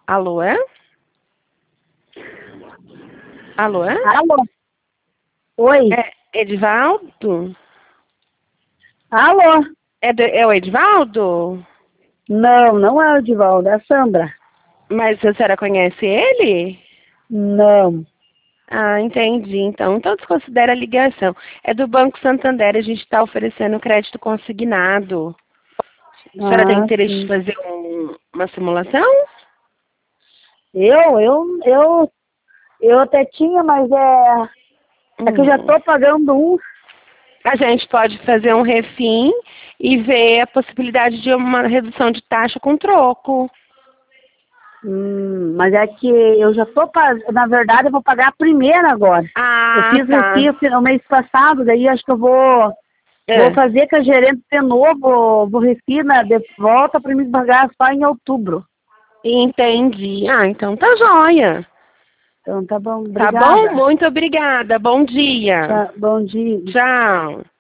Alô, é? Alô, é? Alô? Oi? É Edivaldo? Alô? É o Edivaldo? Não, não é o Edivaldo, é a Sandra. Mas a senhora conhece ele? Não. Ah, entendi. Então desconsidera a ligação. É do Banco Santander, a gente está oferecendo crédito consignado. A senhora tem Ah, interesse de sim. fazer uma simulação? Eu até tinha, mas é que eu já Hum. tô pagando um. A gente pode fazer um refim e ver a possibilidade de uma redução de taxa com troco. Mas é que eu já tô pagando, na verdade eu vou pagar a primeira agora. Eu Ah, fiz tá. refis no mês passado, daí acho que eu vou É, fazer com a gerente de novo, vou refis de volta para me pagar só em outubro. entendi. Ah, então tá joia. Então tá bom, Tá bom? obrigada. Muito obrigada. Bom dia. Tá, bom dia. Tchau.